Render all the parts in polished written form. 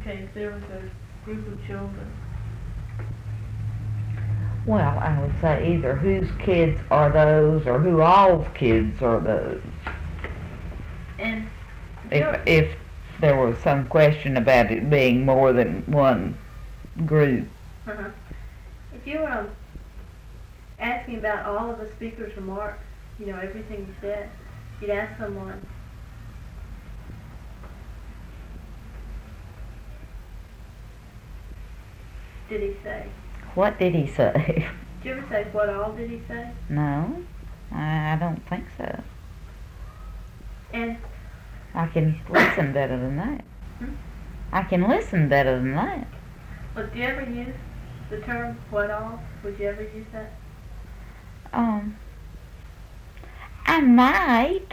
Okay, if there was a group of children. Well, I would say either whose kids are those or who all's kids are those. And If there was some question about it being more than one group. if you were asking about all of the speaker's remarks, everything he said, you'd ask someone, did he say? What did he say? Did you ever say, what all did he say? No, I don't think so. And I can listen better than that. I can listen better than that. well, do you ever use the term what all? Would you ever use that? I might.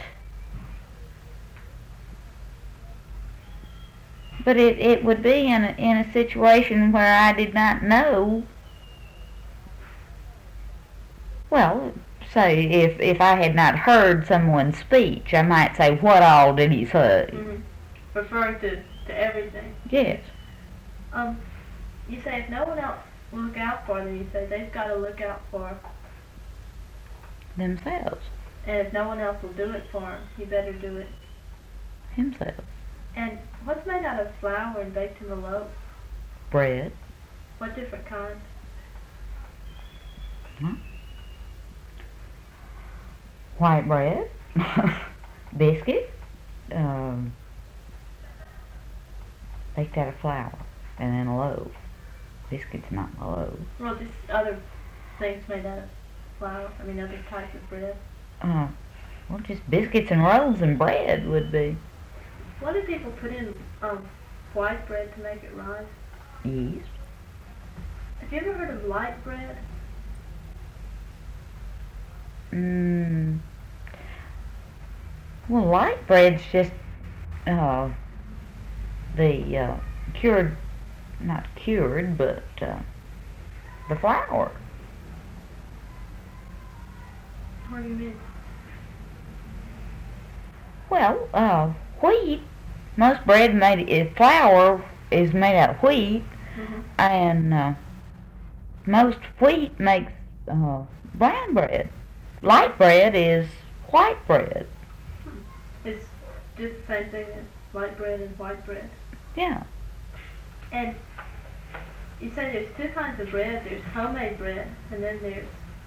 But it would be in a situation where I did not know. Well, say if I had not heard someone's speech, I might say, what all did he say? Referring to everything. Yes. You say if no one else will look out for them, you say they've got to look out for Themselves. And if no one else will do it for him, he better do it Himself. And what's made out of flour and baked in the loaf? Bread. What different kinds? White bread. Biscuit. Baked out of flour. And then a loaf. Biscuit's not a loaf. Well, just other things made out of flour. Other types of bread. Well, just biscuits and rolls and bread would be. What do people put in white bread to make it rise? Yeast. Have you ever heard of light bread? Well, light bread's just the cured, not cured, but the flour. What do you mean? Well, wheat. Most bread flour is made out of wheat, and most wheat makes brown bread. Light bread is white bread. It's just the same thing as light bread and white bread. Yeah. And you say there's two kinds of bread. There's homemade bread, and then there's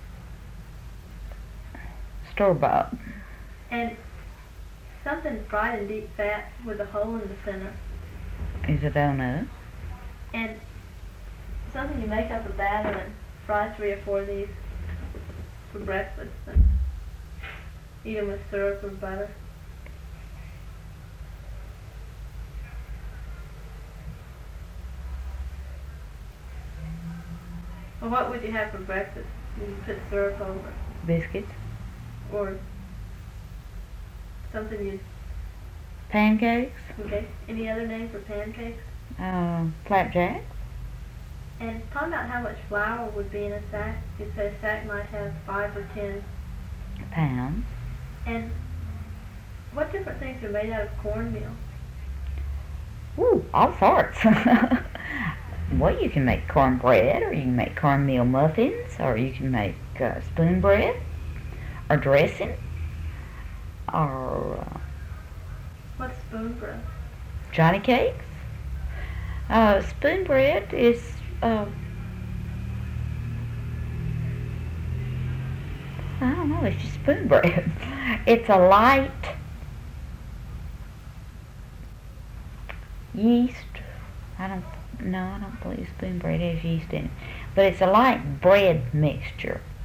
store-bought. And something fried in deep fat with a hole in the center. Is a donut. And something you make up a batter and fry 3 or 4 of these for breakfast and eat them with syrup or butter. Well, what would you have for breakfast? You put syrup over. Biscuits. Or something you... Pancakes. Okay. Any other name for pancakes? Flapjacks. And talking about how much flour would be in a sack, you say a sack might have 5 or 10 pounds. And what different things are made out of cornmeal? Ooh, all sorts. Well, you can make cornbread, or you can make cornmeal muffins, or you can make spoon bread, or dressing, or what's spoon bread? Johnny cakes. Spoon bread is I don't know, it's just spoon bread. It's a light yeast. I don't believe spoon bread has yeast in it. But it's a light bread mixture.